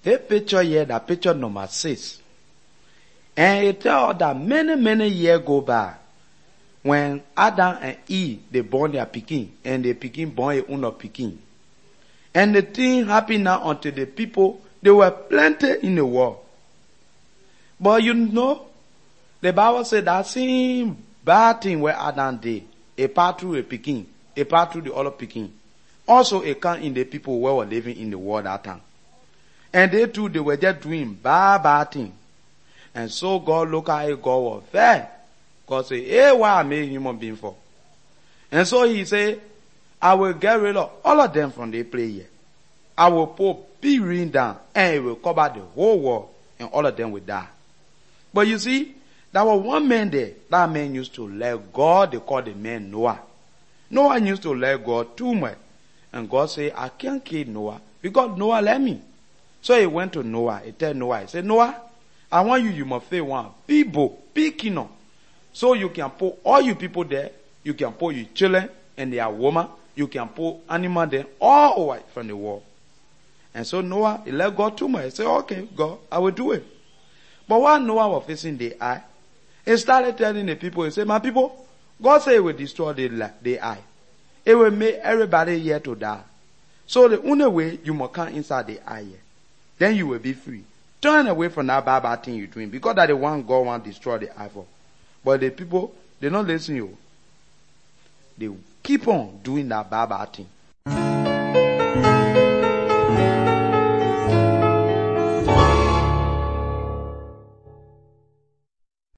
Hey, picture here, that picture number 6. And it tells that many years go by when Adam and Eve, they born their pikin, and the pikin born a own pikin. And the thing happened now unto the people, they were plenty in the world. But you know, the Bible said that same bad thing where Adam did, a part through a pikin, a part through the other pikin. Also a come in the people who were living in the world that time. And they too, they were just doing bad thing. And so God looked at it, God was fair. God said, hey, why I made human being for? And so he said, I will get rid of all of them from the play here. I will put big rain down and it will cover the whole world and all of them will die. But you see, there was one man there. That man used to let God, they call the man Noah. Noah used to let God too much. And God said, I can't kill Noah because Noah let me. So he went to Noah. He told Noah, he said, Noah, I want you must face one big kingdom. So you can put all you people there. You can put your children and their woman. You can put animals there all over from the world. And so Noah, he let God too much. He said, okay, God, I will do it. But while Noah was facing the eye, he started telling the people, he said, my people, God said he will destroy the eye. It will make everybody here to die. So the only way you must come inside the eye here. Then you will be free. Turn away from that bad thing you're doing because that the one God want to destroy the eye for. But the people, they don't listen to you. They keep on doing that bad thing.